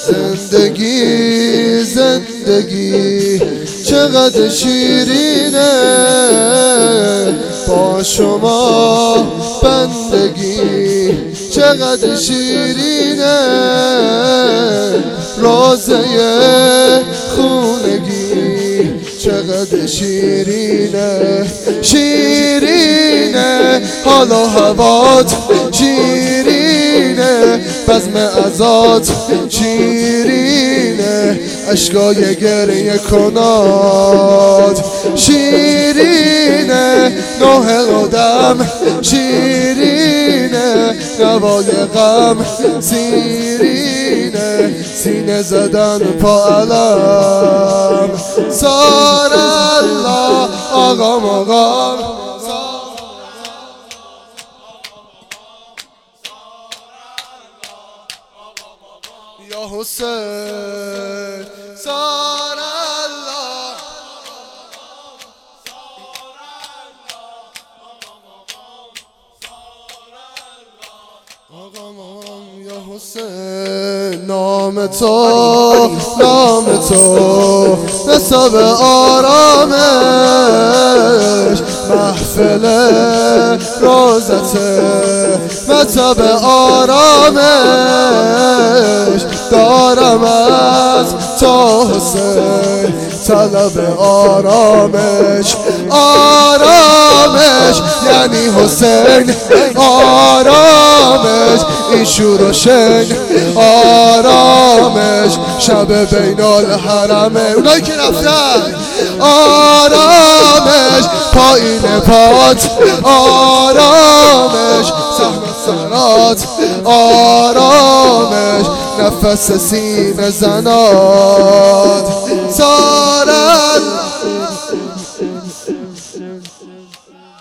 زندگی زندگی چقدر شیرینه، با شما بندگی چقدر شیرینه، روزه خونگی چقدر شیرینه، شیرینه حال و هوات شیرینه، بزم ازات شیرینه، اشکای گریه کنات شیرینه، نوح آدم شیرینه، نوای غم سیرینه، سینه زدن پا علم سار الله آقام آقام یا حسین سار الله آقام یا حسین، نام تو نسب آرامش، محفل روزت مطب آرامش، دارم از تو حسین طلب آرامش، آرامش یعنی حسین آرامش، این شور و شنگ آرامش، شب بین الحرمه اونایی که رفتن آرامش، پایین پات آرامش، سهم سرات آرامش، نفس سینه زنات سارن